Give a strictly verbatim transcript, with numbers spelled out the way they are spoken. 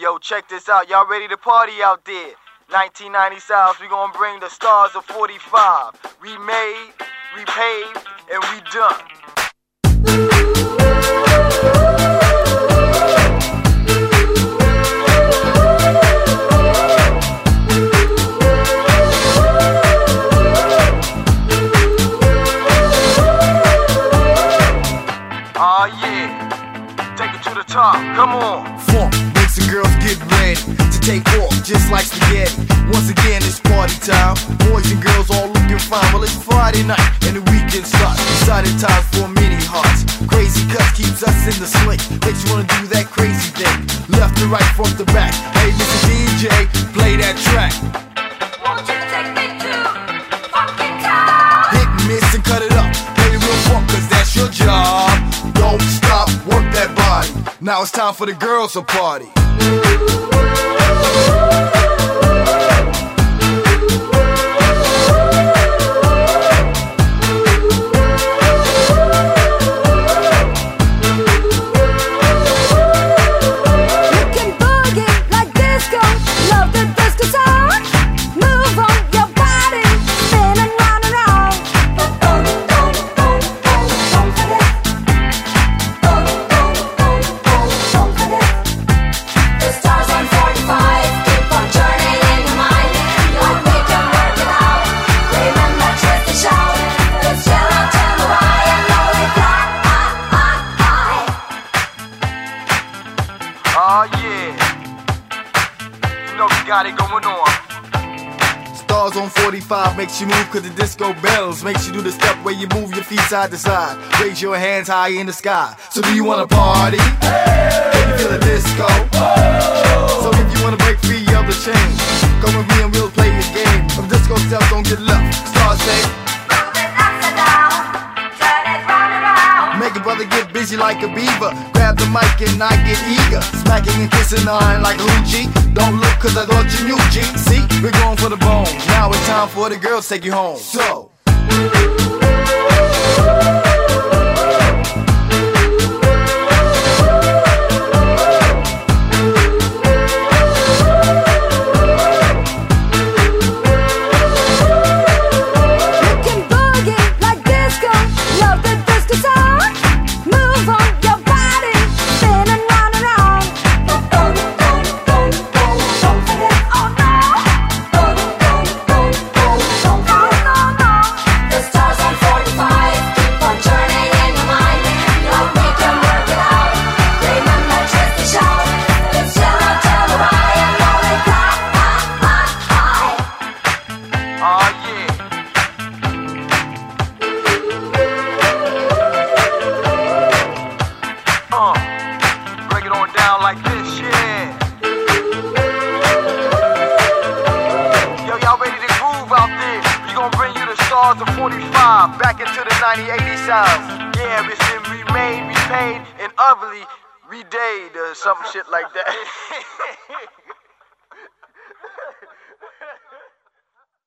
Yo, check this out. Y'all ready to party out there? nineteen ninety South, we gonna bring the stars of forty-five. We made, we paid, and we done. Oh yeah, take it to the top, come on. Funk makes the girls get ready to take off just like spaghetti. Once again it's party time, boys and girls all looking fine. Well, it's Friday night and the weekend starts. Exciting times for many hearts. Crazy cuts keeps us in the sling, makes you wanna do that crazy thing. Left to right, front to back. Hey Mister D J, play that track. Won't you take me to funky town? Hit and miss and cut it up. Play the real funk, cause that's your job. Don't stop, work that body. Now it's time for the girls to party. Oh yeah, you know we got it going on. Stars on forty-five makes you move cause the disco bells makes you do the step where you move your feet side to side. Raise your hands high in the sky. So do you wanna party? Can you feel the disco? So if you wanna break free of the chain, come with me and we'll play a game. Some disco steps don't get left. Stars say make a brother get busy like a beaver. Grab the mic and I get eager. Smacking and kissing the iron like Hoochie. Don't look cause I thought you knew, G. See, we're going for the bone. Now it's time for the girls to take you home. So like this, yeah. Yo, y'all ready to groove out there? We gonna bring you the stars of forty-five back into the ninety eighty sounds. Yeah, it's been remade, repaid, and utterly redayed or some shit like that.